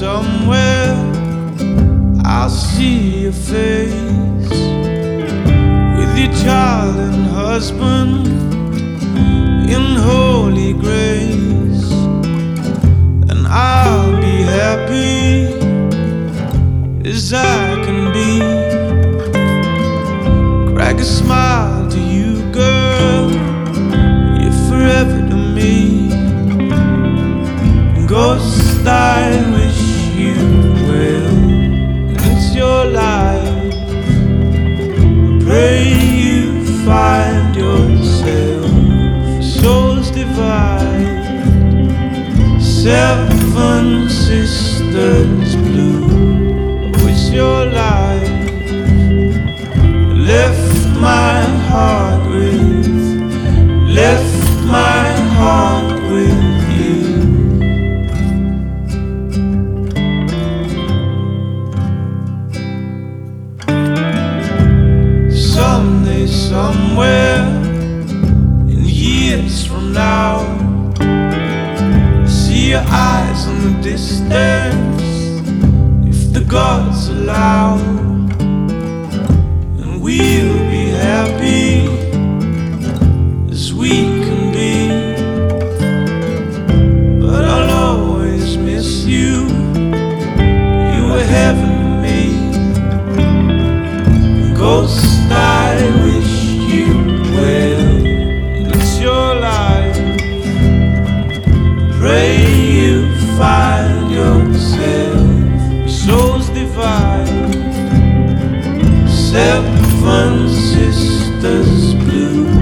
somewhere I'll see your face with your child and husband in holy grace, and I'll be happy as I can be. Crack a smile to you, girl, you're forever to me. Ghost, I wish you well, it's your life. I pray you find yourself. Souls divide, seven sisters blue. It's your life. Left my heart with you. Someday, somewhere, in years from now, see your eyes in the distance, if the gods allow, and we'll be happy as we can be. But I'll always miss you. You were heaven to me. Ghost, I wish you well, it's your life. Pray you find yourself. Souls divide, seven sisters blue.